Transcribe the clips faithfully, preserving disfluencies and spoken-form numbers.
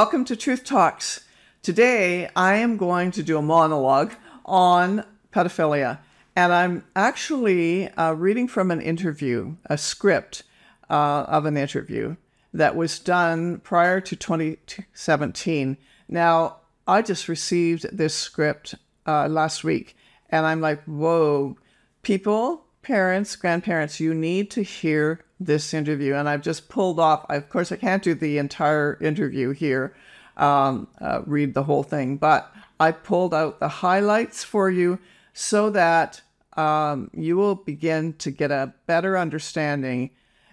Welcome to Truth Talks. Today, I am going to do a monologue on pedophilia. And I'm actually uh, reading from an interview, a script uh, of an interview that was done prior to twenty seventeen. Now, I just received this script uh, last week, and I'm like, whoa, people, parents, grandparents, you need to hear this interview. And I've just pulled off, I, of course, I can't do the entire interview here, um, uh, read the whole thing, but I pulled out the highlights for you so that um, you will begin to get a better understanding.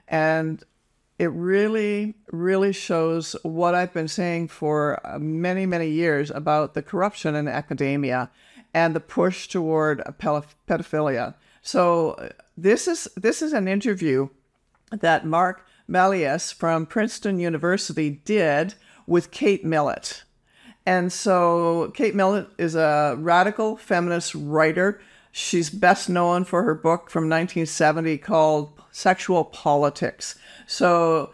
And it really, really shows what I've been saying for many, many years about the corruption in academia and the push toward pedophilia. So this is this is an interview that Mark Mallias from Princeton University did with Kate Millett. And so Kate Millett is a radical feminist writer. She's best known for her book from nineteen seventy called Sexual Politics. So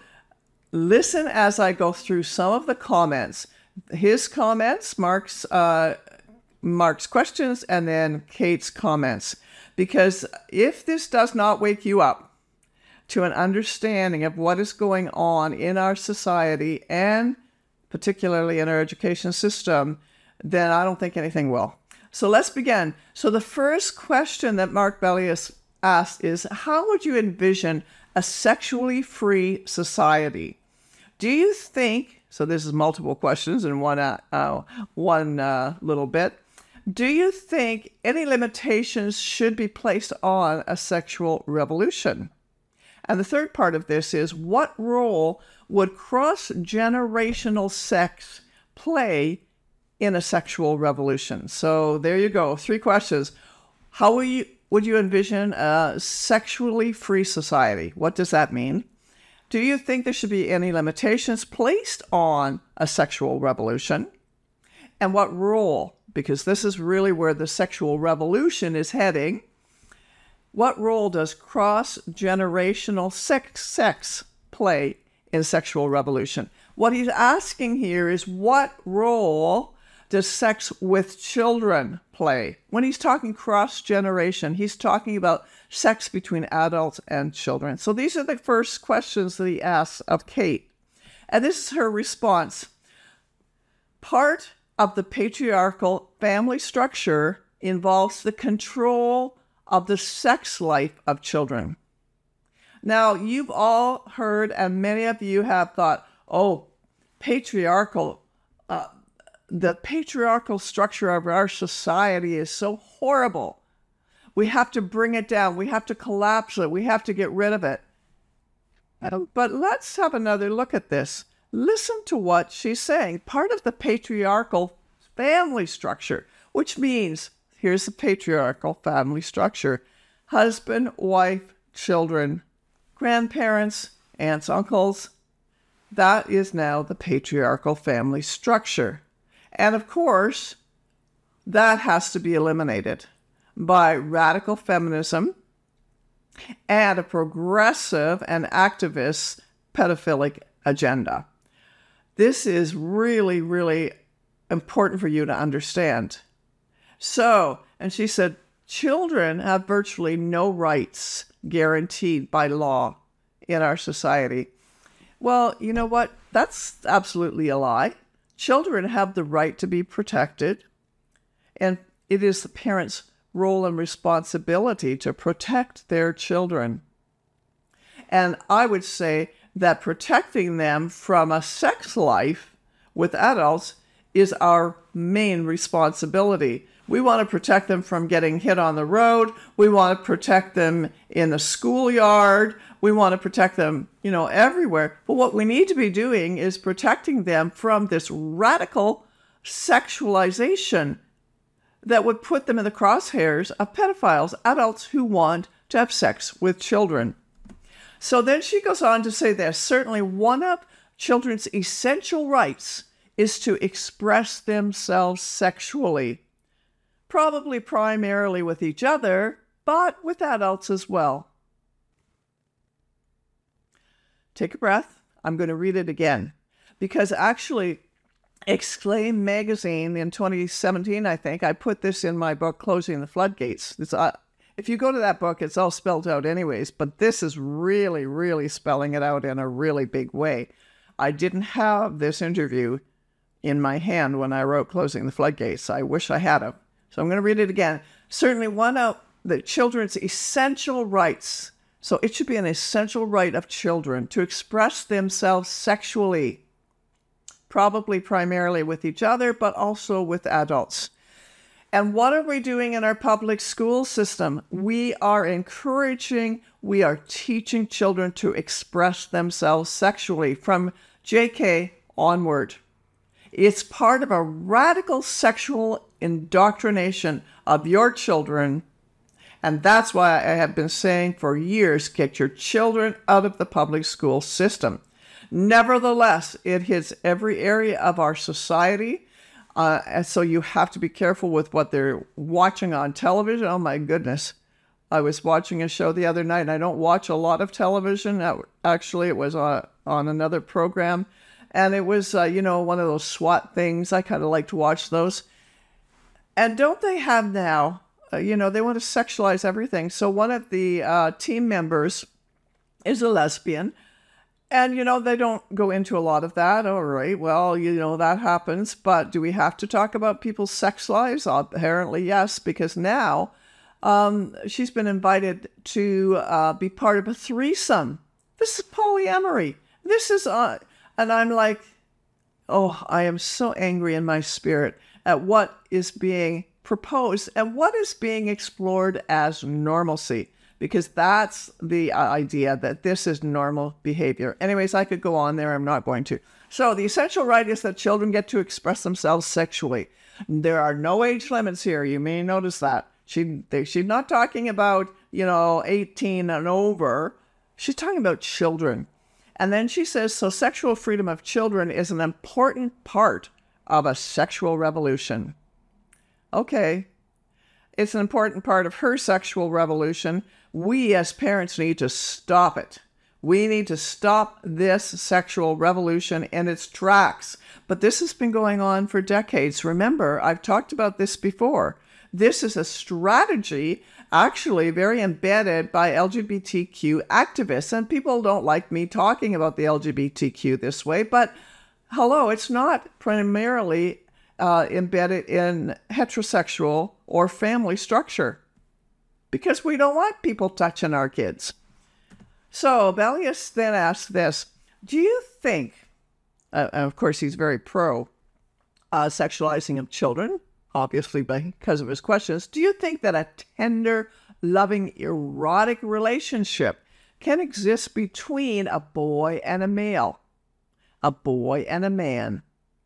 listen as I go through some of the comments. His comments, Mark's, uh, Mark's questions, and then Kate's comments. Because if this does not wake you up to an understanding of what is going on in our society and particularly in our education system, then I don't think anything will. So let's begin. So the first question that Mark Mallias asked is, how would you envision a sexually free society? Do you think, so this is multiple questions in one, uh, uh, one uh, little bit. Do you think any limitations should be placed on a sexual revolution? And the third part of this is, what role would cross-generational sex play in a sexual revolution? So there you go, three questions. How will you, would you envision a sexually free society? What does that mean? Do you think there should be any limitations placed on a sexual revolution? And what role, because this is really where the sexual revolution is heading, what role does cross-generational sex, sex play in sexual revolution? What he's asking here is, what role does sex with children play? When he's talking cross-generation, he's talking about sex between adults and children. So these are the first questions that he asks of Kate. And this is her response. Part of the patriarchal family structure involves the control of the sex life of children. Now, you've all heard, and many of you have thought, oh, patriarchal, uh, the patriarchal structure of our society is so horrible. We have to bring it down. We have to collapse it. We have to get rid of it. But let's have another look at this. Listen to what she's saying. Part of the patriarchal family structure, which means, here's the patriarchal family structure: husband, wife, children, grandparents, aunts, uncles. That is now the patriarchal family structure. And of course, that has to be eliminated by radical feminism and a progressive and activist pedophilic agenda. This is really, really important for you to understand. So, and she said, children have virtually no rights guaranteed by law in our society. Well, you know what? That's absolutely a lie. Children have the right to be protected, and it is the parents' role and responsibility to protect their children. And I would say that protecting them from a sex life with adults is our main responsibility. We want to protect them from getting hit on the road. We want to protect them in the schoolyard. We want to protect them, you know, everywhere. But what we need to be doing is protecting them from this radical sexualization that would put them in the crosshairs of pedophiles, adults who want to have sex with children. So then she goes on to say this: certainly one of children's essential rights is to express themselves sexually, probably primarily with each other, but with adults as well. Take a breath. I'm going to read it again, because actually Exclaim magazine in twenty seventeen, I think. I put this in my book, Closing the Floodgates. It's, uh, if you go to that book, it's all spelled out anyways, but this is really, really spelling it out in a really big way. I didn't have this interview in my hand when I wrote Closing the Floodgates. I wish I had it. So I'm going to read it again. Certainly one of the children's essential rights. So it should be an essential right of children to express themselves sexually, probably primarily with each other, but also with adults. And what are we doing in our public school system? We are encouraging, we are teaching children to express themselves sexually from J K onward. It's part of a radical sexual indoctrination of your children. And that's why I have been saying for years, get your children out of the public school system. Nevertheless, it hits every area of our society. Uh, and so you have to be careful with what they're watching on television. Oh my goodness. I was watching a show the other night, and I don't watch a lot of television. Actually, it was on, on another program. And it was, uh, you know, one of those SWAT things. I kind of like to watch those. And don't they have now, uh, you know, they want to sexualize everything. So one of the uh, team members is a lesbian. And, you know, they don't go into a lot of that. All right, well, you know, that happens. But do we have to talk about people's sex lives? Apparently, yes, because now um, she's been invited to uh, be part of a threesome. This is polyamory. This is, uh, and I'm like, oh, I am so angry in my spirit at what is being proposed and what is being explored as normalcy. Because that's the idea that this is normal behavior. Anyways, I could go on there. I'm not going to. So the essential right is that children get to express themselves sexually. There are no age limits here. You may notice that. She, they, she's not talking about, you know, eighteen and over. She's talking about children. And then she says, so sexual freedom of children is an important part of a sexual revolution. Okay. It's an important part of her sexual revolution. We as parents need to stop it. We need to stop this sexual revolution in its tracks. But this has been going on for decades. Remember, I've talked about this before. This is a strategy actually very embedded by L G B T Q activists. And people don't like me talking about the L G B T Q this way. But hello, it's not primarily uh, embedded in heterosexual or family structure, because we don't want people touching our kids. So Bellius then asked this, do you think, uh, and of course he's very pro uh, sexualizing of children, obviously because of his questions, do you think that a tender, loving, erotic relationship can exist between a boy and a male, a boy and a man?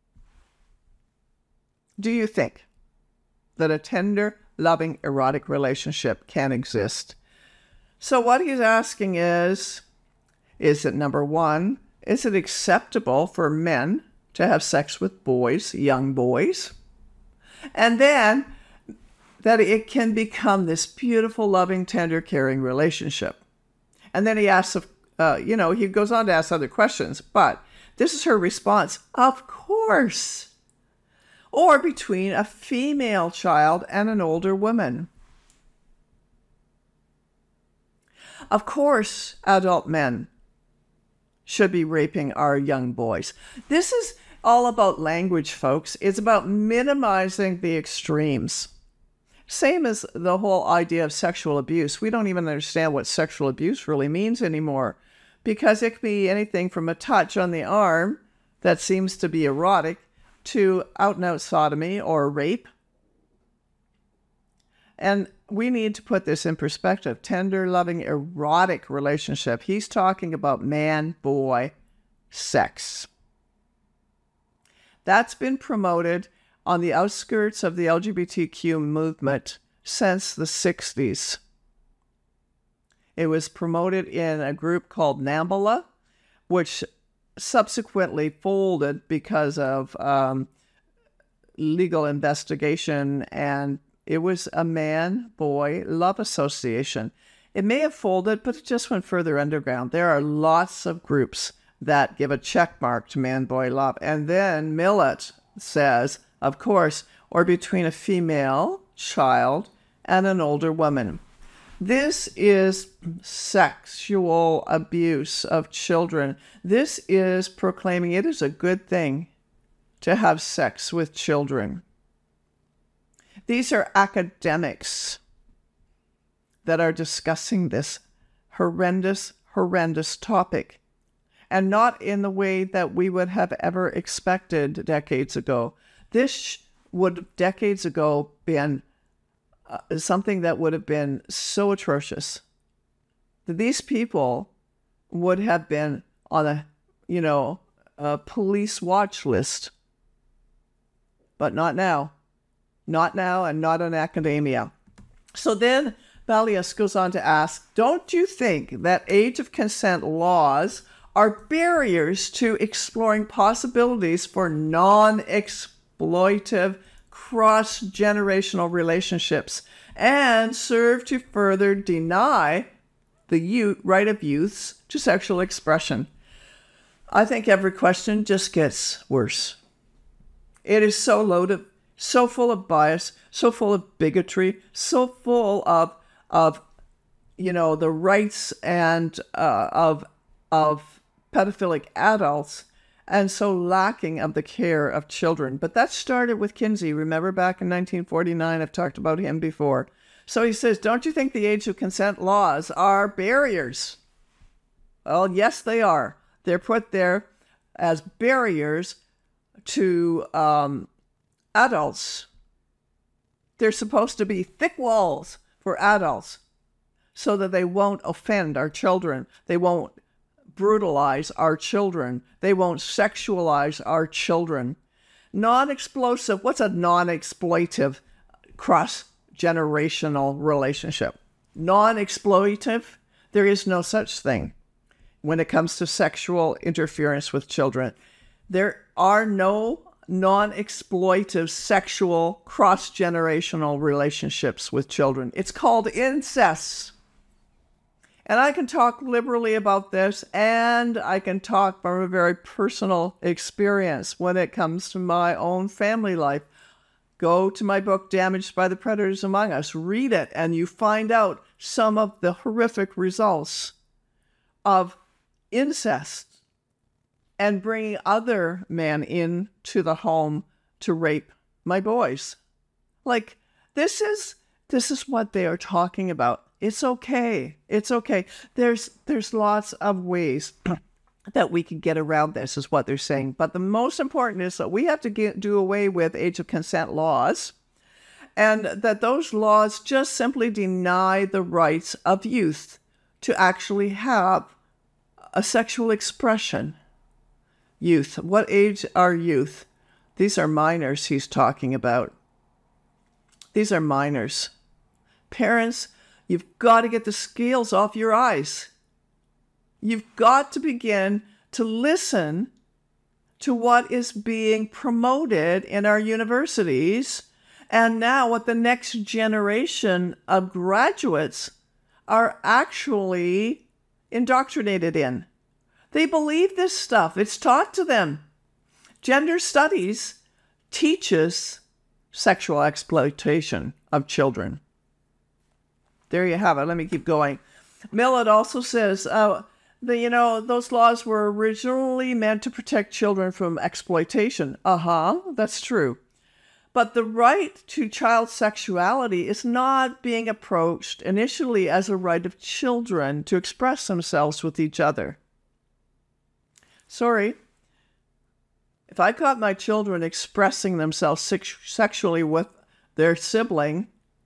Do you think that a tender, loving, erotic relationship can exist? So what he's asking is, is it number one, is it acceptable for men to have sex with boys, young boys? And then that it can become this beautiful, loving, tender, caring relationship. And then he asks, uh, you know, he goes on to ask other questions, but this is her response, of course. Or between a female child and an older woman. Of course, adult men should be raping our young boys. This is all about language, folks. It's about minimizing the extremes. Same as the whole idea of sexual abuse. We don't even understand what sexual abuse really means anymore, because it can be anything from a touch on the arm that seems to be erotic to out-and-out sodomy or rape. And we need to put this in perspective. Tender, loving, erotic relationship. He's talking about man-boy sex. That's been promoted on the outskirts of the L G B T Q movement since the sixties. It was promoted in a group called NAMBLA, which subsequently folded because of um, legal investigation, and it was a man-boy love association. It may have folded, but it just went further underground. There are lots of groups that give a check mark to man-boy love. And then Millet says, of course, or between a female child and an older woman. This is sexual abuse of children. This is proclaiming it is a good thing to have sex with children. These are academics that are discussing this horrendous, horrendous topic, and not in the way that we would have ever expected decades ago. This would, decades ago, been uh, something that would have been so atrocious that these people would have been on a, you know, a police watch list. But not now. Not now, and not in academia. So then Ballius goes on to ask, don't you think that age of consent laws are barriers to exploring possibilities for non-exploitive cross-generational relationships and serve to further deny the youth, right of youths to sexual expression? I think every question just gets worse. It is so loaded, so full of bias, so full of bigotry, so full of, of you know, the rights and uh, of, of pedophilic adults, and so lacking of the care of children. But that started with Kinsey. Remember back in nineteen forty-nine, I've talked about him before. So he says, don't you think the age of consent laws are barriers? Well, yes, they are. They're put there as barriers to um, adults. They're supposed to be thick walls for adults so that they won't offend our children. They won't brutalize our children. They won't sexualize our children. Non-explosive, what's a non-exploitive cross-generational relationship? Non-exploitive, there is no such thing when it comes to sexual interference with children. There are no non-exploitive sexual cross-generational relationships with children. It's called incest. And I can talk liberally about this, and I can talk from a very personal experience when it comes to my own family life. Go to my book, Damaged by the Predators Among Us. Read it, and you find out some of the horrific results of incest and bringing other men into the home to rape my boys. Like, this is this is what they are talking about. It's okay. It's okay. There's there's lots of ways that we can get around this, is what they're saying. But the most important is that we have to get, do away with age of consent laws, and that those laws just simply deny the rights of youth to actually have a sexual expression. Youth. What age are youth? These are minors he's talking about. These are minors. Parents, you've got to get the scales off your eyes. You've got to begin to listen to what is being promoted in our universities, and now what the next generation of graduates are actually indoctrinated in. They believe this stuff. It's taught to them. Gender studies teaches sexual exploitation of children. There you have it. Let me keep going. Millett also says, uh, the, you know, those laws were originally meant to protect children from exploitation. Uh-huh, that's true. But the right to child sexuality is not being approached initially as a right of children to express themselves with each other. Sorry. If I caught my children expressing themselves sex- sexually with their sibling,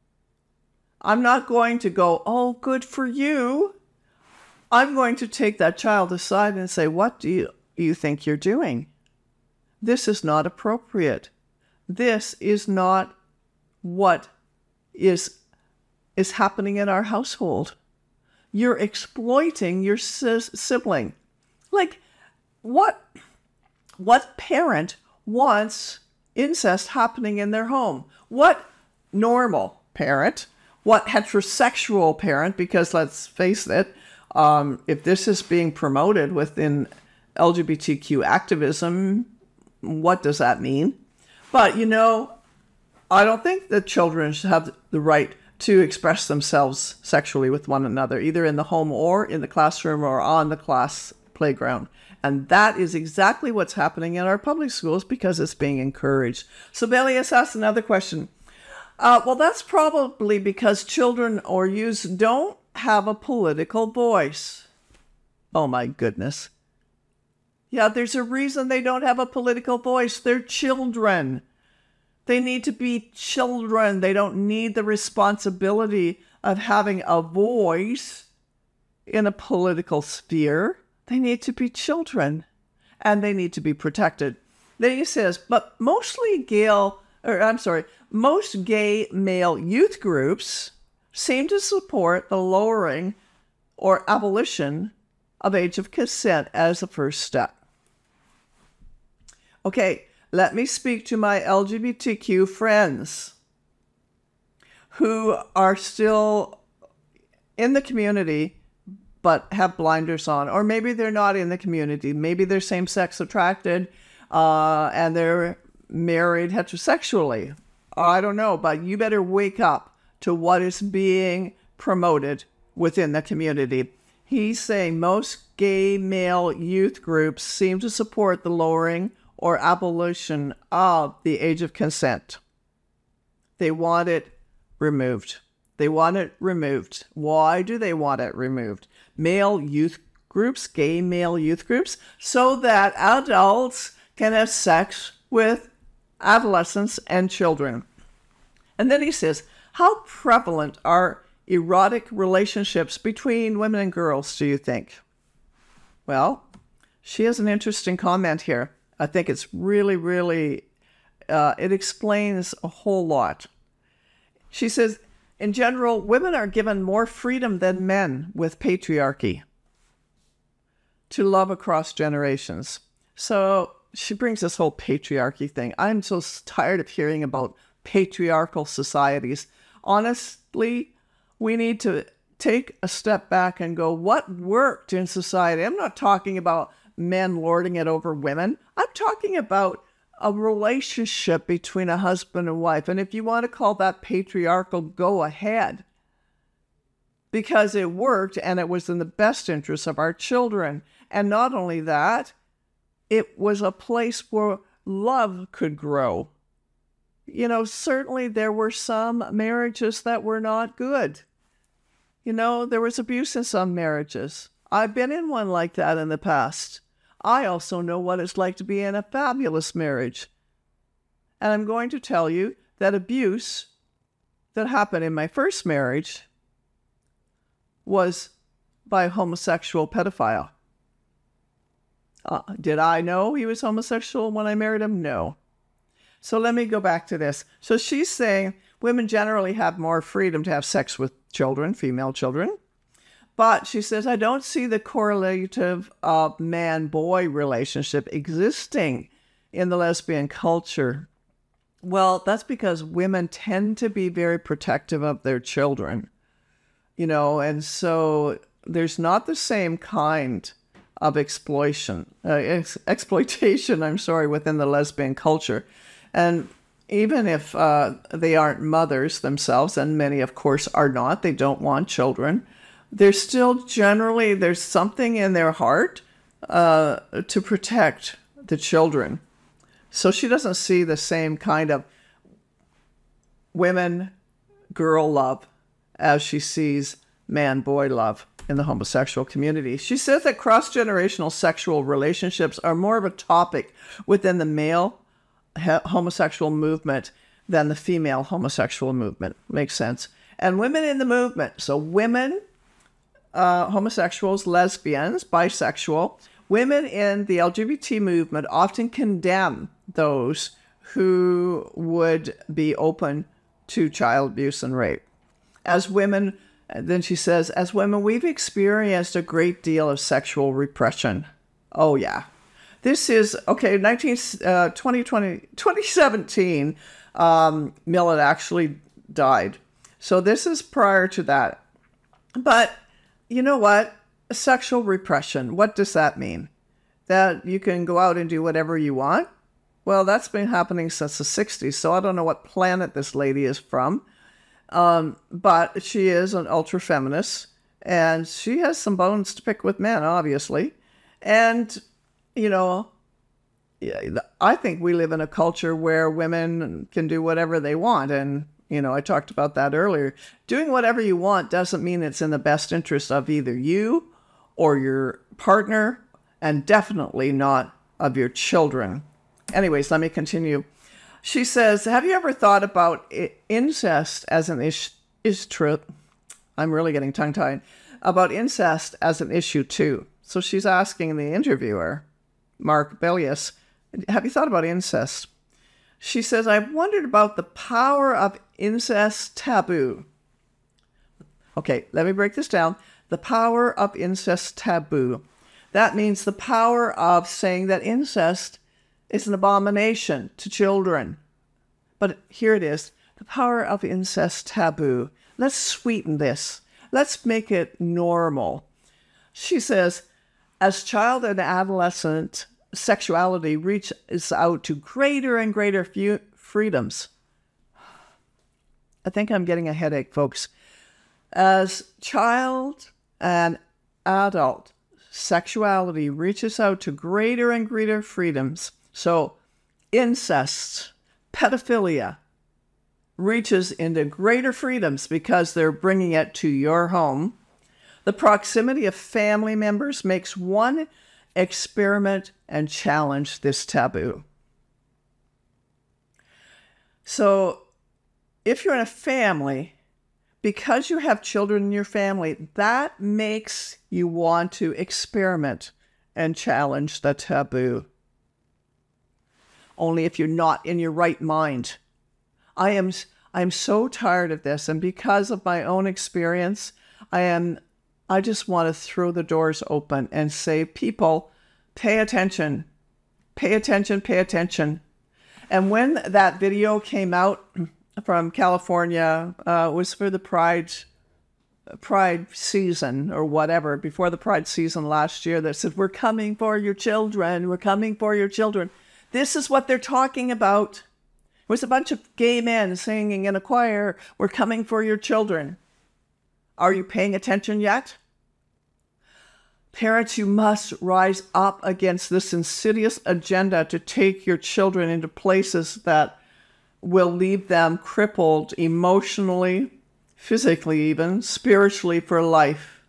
I'm not going to go, oh, good for you. I'm going to take that child aside and say, what do you, you think you're doing? This is not appropriate. This is not what is, is happening in our household. You're exploiting your sis- sibling. Like, what, what parent wants incest happening in their home? What normal parent, what heterosexual parent, because let's face it, um, if this is being promoted within L G B T Q activism, what does that mean? But, you know, I don't think that children should have the right to express themselves sexually with one another, either in the home or in the classroom or on the class playground. And that is exactly what's happening in our public schools because it's being encouraged. So Belius asks another question. Uh, well, that's probably because children or youths don't have a political voice. Oh, my goodness. Yeah, there's a reason they don't have a political voice. They're children. They need to be children. They don't need the responsibility of having a voice in a political sphere. They need to be children, and they need to be protected. Then he says, but mostly Gail, or I'm sorry, most gay male youth groups seem to support the lowering or abolition of age of consent as a first step. Okay, let me speak to my L G B T Q friends who are still in the community but have blinders on. Or maybe they're not in the community. Maybe they're same-sex attracted uh, and they're married heterosexually. I don't know, but you better wake up to what is being promoted within the community. He's saying most gay male youth groups seem to support the lowering or abolition of the age of consent. They want it removed. They want it removed. Why do they want it removed? Male youth groups, gay male youth groups, so that adults can have sex with adolescents and children. And then he says, how prevalent are erotic relationships between women and girls, do you think? Well, she has an interesting comment here. I think it's really, really, uh, it explains a whole lot. She says, in general, women are given more freedom than men with patriarchy to love across generations. So she brings this whole patriarchy thing. I'm so tired of hearing about patriarchal societies. Honestly, we need to take a step back and go, what worked in society? I'm not talking about men lording it over women. I'm talking about a relationship between a husband and wife. And if you want to call that patriarchal, go ahead. Because it worked and it was in the best interest of our children. And not only that, it was a place where love could grow. You know, certainly there were some marriages that were not good. You know, there was abuse in some marriages. I've been in one like that in the past. I also know what it's like to be in a fabulous marriage. And I'm going to tell you that abuse that happened in my first marriage was by a homosexual pedophile. Uh, did I know he was homosexual when I married him? No. So let me go back to this. So she's saying women generally have more freedom to have sex with children, female children. But she says, I don't see the correlative uh, man-boy relationship existing in the lesbian culture. Well, that's because women tend to be very protective of their children, you know, and so there's not the same kind of exploitation, uh, ex- exploitation, I'm sorry, within the lesbian culture. And even if uh, they aren't mothers themselves, and many, of course, are not, they don't want children, there's still generally, there's something in their heart uh, to protect the children. So she doesn't see the same kind of women-girl love as she sees man-boy love in the homosexual community. She says that cross-generational sexual relationships are more of a topic within the male homosexual movement than the female homosexual movement. Makes sense. And women in the movement, so women, uh, homosexuals, lesbians, bisexual, women in the L G B T movement often condemn those who would be open to child abuse and rape. As women, then she says, as women, we've experienced a great deal of sexual repression. Oh, yeah. This is, okay, nineteen, uh, twenty twenty, twenty seventeen, um, Millet actually died. So this is prior to that. But you know what? Sexual repression, what does that mean? That you can go out and do whatever you want? Well, that's been happening since the sixties, so I don't know what planet this lady is from. Um, but she is an ultra-feminist, and she has some bones to pick with men, obviously. And, you know, I think we live in a culture where women can do whatever they want. And, you know, I talked about that earlier. Doing whatever you want doesn't mean it's in the best interest of either you or your partner, and definitely not of your children. Anyways, let me continue. She says, have you ever thought about incest as an issue? Is true. I'm really getting tongue-tied. About incest as an issue too. So she's asking the interviewer, Mark Bellius, have you thought about incest? She says, I've wondered about the power of incest taboo. Okay, let me break this down. The power of incest taboo. That means the power of saying that incest is an abomination to children. But here it is, the power of incest taboo. Let's sweeten this. Let's make it normal. She says, as child and adolescent sexuality reaches out to greater and greater few freedoms. I think I'm getting a headache, folks. As child and adult sexuality reaches out to greater and greater freedoms. So incest, pedophilia reaches into greater freedoms because they're bringing it to your home. The proximity of family members makes one experiment and challenge this taboo. So if you're in a family, because you have children in your family, that makes you want to experiment and challenge the taboo. Only if you're not in your right mind. I am I'm so tired of this, and because of my own experience, I am I just want to throw the doors open and say, people, pay attention. Pay attention, pay attention. And when that video came out from California, uh, it was for the Pride Pride season or whatever, before the Pride season last year, that said, we're coming for your children, we're coming for your children. This is what they're talking about. It was a bunch of gay men singing in a choir, we're coming for your children. Are you paying attention yet? Parents, you must rise up against this insidious agenda to take your children into places that will leave them crippled emotionally, physically even, spiritually for life.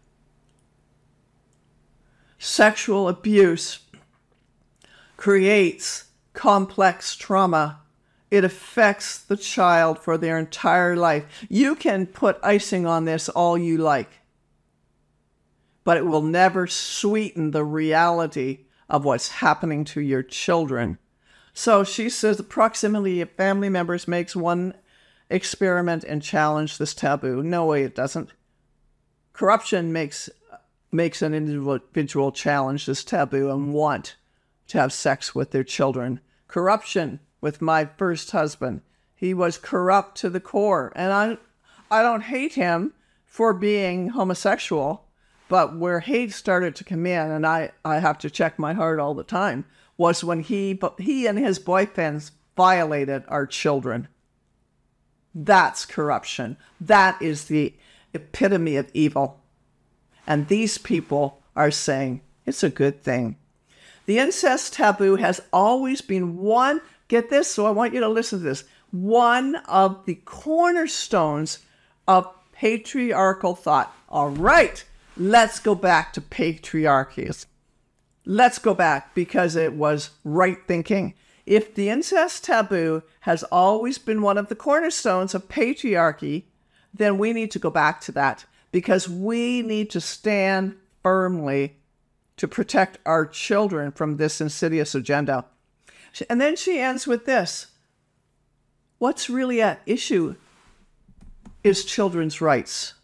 Sexual abuse creates complex trauma. It affects the child for their entire life. You can put icing on this all you like, but it will never sweeten the reality of what's happening to your children. So she says the proximity of family members makes one experiment and challenge this taboo. No way it doesn't. Corruption makes makes an individual challenge this taboo and want to have sex with their children. Corruption with my first husband. He was corrupt to the core. And I, I don't hate him for being homosexual, but where hate started to come in, and I, I have to check my heart all the time, was when he, he and his boyfriends violated our children. That's corruption. That is the epitome of evil. And these people are saying it's a good thing. The incest taboo has always been one, get this, so I want you to listen to this, one of the cornerstones of patriarchal thought. All right, let's go back to patriarchies. Let's go back because it was right thinking. If the incest taboo has always been one of the cornerstones of patriarchy, then we need to go back to that because we need to stand firmly to protect our children from this insidious agenda. And then she ends with this. What's really at issue is children's rights.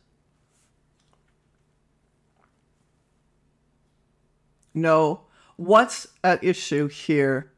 No, what's at issue here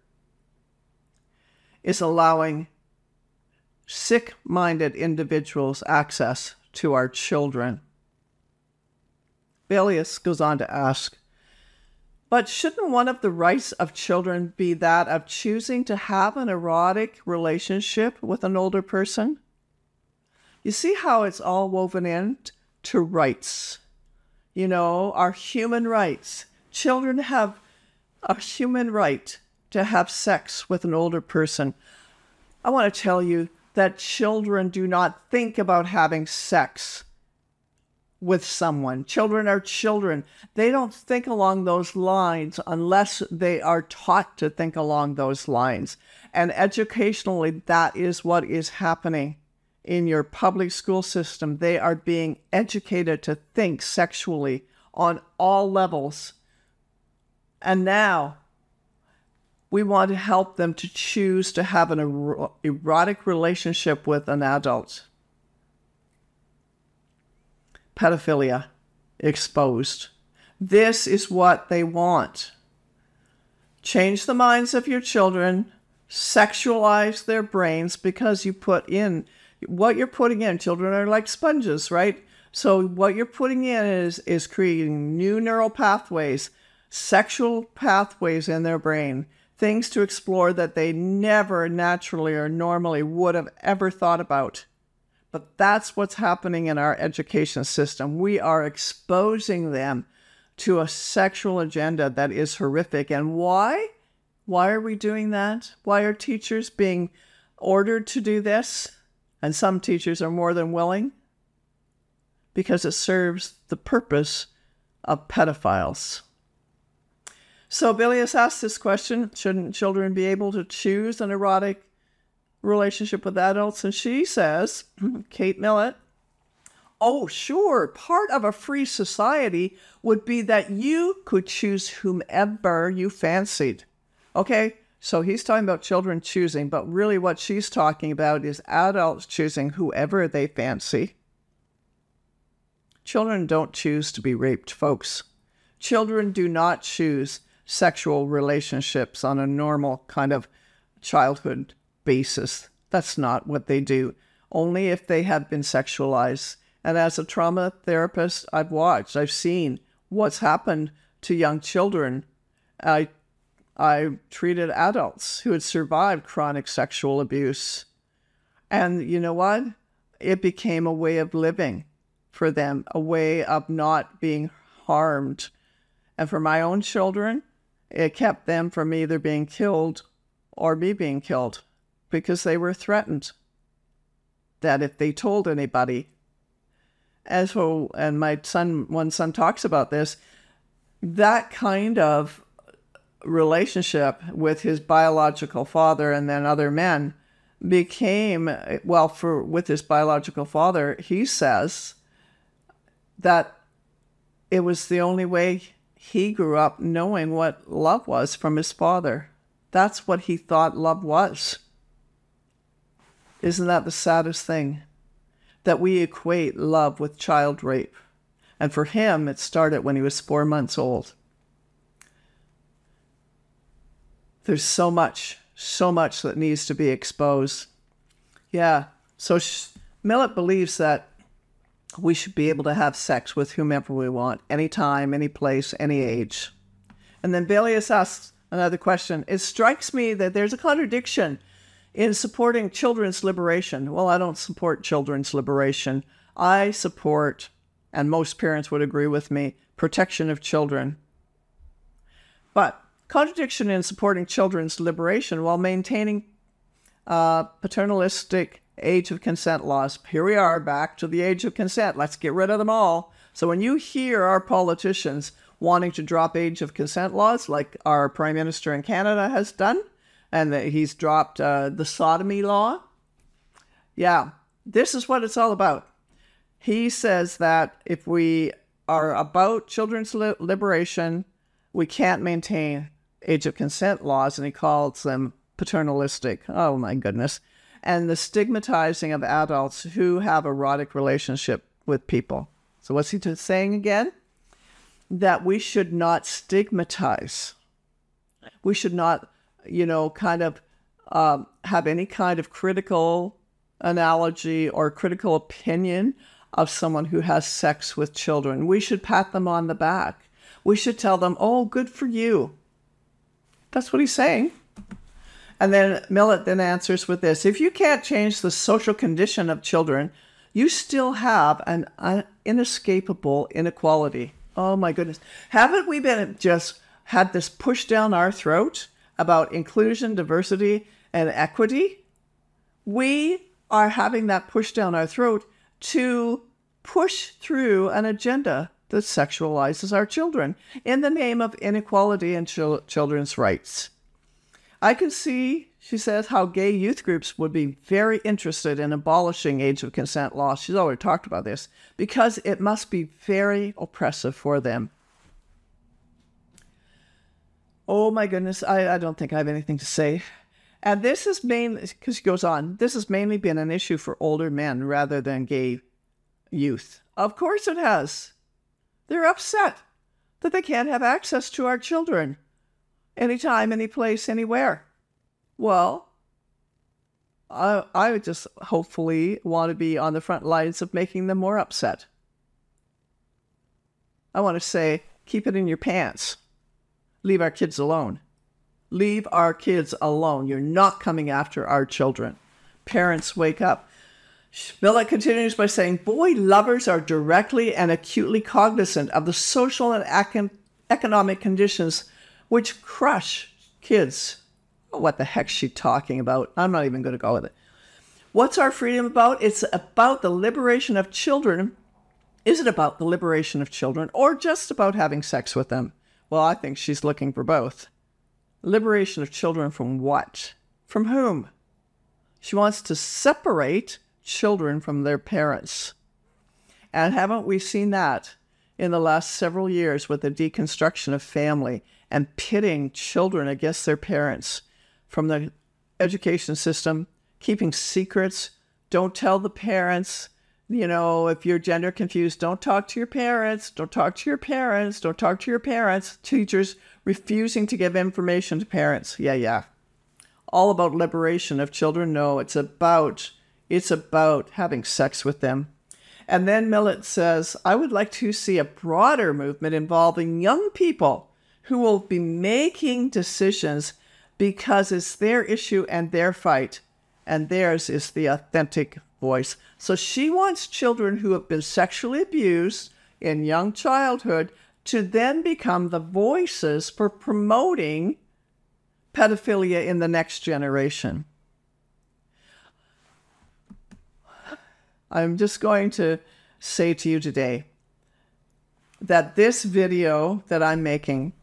is allowing sick-minded individuals access to our children. Bellius goes on to ask, But shouldn't one of the rights of children be that of choosing to have an erotic relationship with an older person? You see how it's all woven in to rights. You know, our human rights. Children have a human right to have sex with an older person. I want to tell you that children do not think about having sex with someone. Children are children. They don't think along those lines unless they are taught to think along those lines. And educationally, that is what is happening in your public school system. They are being educated to think sexually on all levels. And now we want to help them to choose to have an er- erotic relationship with an adult. Pedophilia exposed. This is what they want. Change the minds of your children, sexualize their brains, because you put in what you're putting in. Children are like sponges, right? So what you're putting in is, is creating new neural pathways, sexual pathways in their brain, things to explore that they never naturally or normally would have ever thought about. But that's what's happening in our education system. We are exposing them to a sexual agenda that is horrific. And why? Why are we doing that? Why are teachers being ordered to do this? And some teachers are more than willing. Because it serves the purpose of pedophiles. So Billy has asked this question: shouldn't children be able to choose an erotic relationship with adults? And she says, Kate Millett, oh, sure. Part of a free society would be that you could choose whomever you fancied. Okay, so he's talking about children choosing, but really what she's talking about is adults choosing whoever they fancy. Children don't choose to be raped, folks. Children do not choose sexual relationships on a normal kind of childhood basis. That's not what they do. Only if they have been sexualized. And as a trauma therapist, I've watched, I've seen what's happened to young children. I I treated adults who had survived chronic sexual abuse. And you know what? It became a way of living for them, a way of not being harmed. And for my own children, it kept them from either being killed or me being killed, because they were threatened that if they told anybody, as so, and my son, one son talks about this, that kind of relationship with his biological father and then other men became, well, for with his biological father, he says that it was the only way he grew up knowing what love was from his father. That's what he thought love was. Isn't that the saddest thing? That we equate love with child rape. And for him, it started when he was four months old. There's so much, so much that needs to be exposed. Yeah, so Millett believes that we should be able to have sex with whomever we want, anytime, any place, any age. And then Balius asks another question. It strikes me that there's a contradiction in supporting children's liberation. Well, I don't support children's liberation. I support, and most parents would agree with me, protection of children. But contradiction in supporting children's liberation while maintaining uh, paternalistic age of consent laws. Here we are, back to the age of consent. Let's get rid of them all. So when you hear our politicians wanting to drop age of consent laws, like our Prime Minister in Canada has done, and that he's dropped uh, the sodomy law, yeah, this is what it's all about. He says that if we are about children's li- liberation, we can't maintain age of consent laws, and he calls them paternalistic. Oh my goodness. And the stigmatizing of adults who have erotic relationship with people. So what's he t- saying again? That we should not stigmatize. We should not, you know, kind of um, have any kind of critical analogy or critical opinion of someone who has sex with children. We should pat them on the back. we should tell them, oh, good for you. That's what he's saying. And then Millett then answers with this: if you can't change the social condition of children, you still have an un- inescapable inequality. Oh my goodness. Haven't we been just had this pushed down our throat about inclusion, diversity, and equity? We are having that pushed down our throat to push through an agenda that sexualizes our children in the name of inequality and chil- children's rights. I can see, she says, how gay youth groups would be very interested in abolishing age of consent laws. She's already talked about this, because it must be very oppressive for them. Oh my goodness, I, I don't think I have anything to say. And this is mainly, because she goes on, this has mainly been an issue for older men rather than gay youth. Of course it has. They're upset that they can't have access to our children anytime, any place, anywhere. Well, I, I would just hopefully want to be on the front lines of making them more upset. I want to say, keep it in your pants. Leave our kids alone. Leave our kids alone. You're not coming after our children. Parents, wake up. Millett continues by saying, boy lovers are directly and acutely cognizant of the social and econ- economic conditions which crush kids. What the heck's she talking about? I'm not even going to go with it. What's our freedom about? It's about the liberation of children. Is it about the liberation of children or just about having sex with them? Well, I think she's looking for both. Liberation of children from what? From whom? She wants to separate children from their parents. And haven't we seen that in the last several years with the deconstruction of family and pitting children against their parents from the education system, keeping secrets, don't tell the parents, you know, if you're gender confused, don't talk to your parents, don't talk to your parents, don't talk to your parents, teachers refusing to give information to parents. Yeah, yeah. All about liberation of children? No, it's about It's about having sex with them. And then Millett says, I would like to see a broader movement involving young people who will be making decisions because it's their issue and their fight, and theirs is the authentic voice. So she wants children who have been sexually abused in young childhood to then become the voices for promoting pedophilia in the next generation. I'm just going to say to you today that this video that I'm making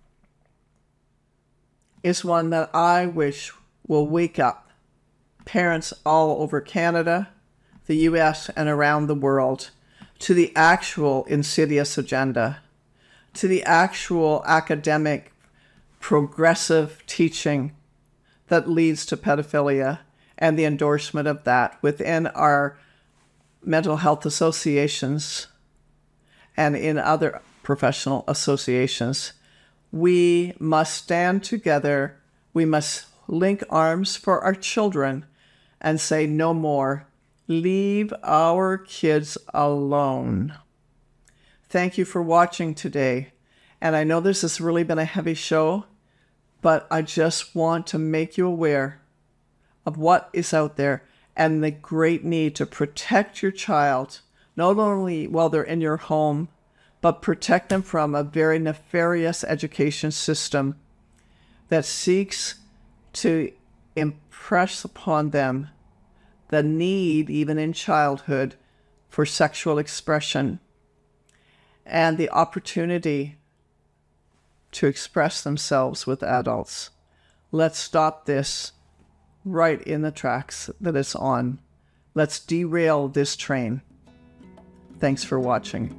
is one that I wish will wake up parents all over Canada, the U S, and around the world to the actual insidious agenda, to the actual academic progressive teaching that leads to pedophilia and the endorsement of that within our mental health associations and in other professional associations. We must stand together. We must link arms for our children and say no more. Leave our kids alone. Thank you for watching today. And I know this has really been a heavy show, but I just want to make you aware of what is out there and the great need to protect your child, not only while they're in your home, but protect them from a very nefarious education system that seeks to impress upon them the need, even in childhood, for sexual expression and the opportunity to express themselves with adults. Let's stop this right in the tracks that it's on. Let's derail this train. Thanks for watching.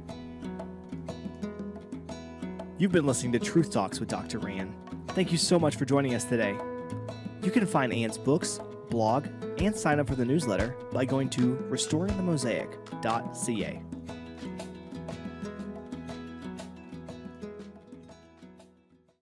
You've been listening to Truth Talks with Doctor Ann. Thank you so much for joining us today. You can find Ann's books, blog, and sign up for the newsletter by going to restoring the mosaic dot c a.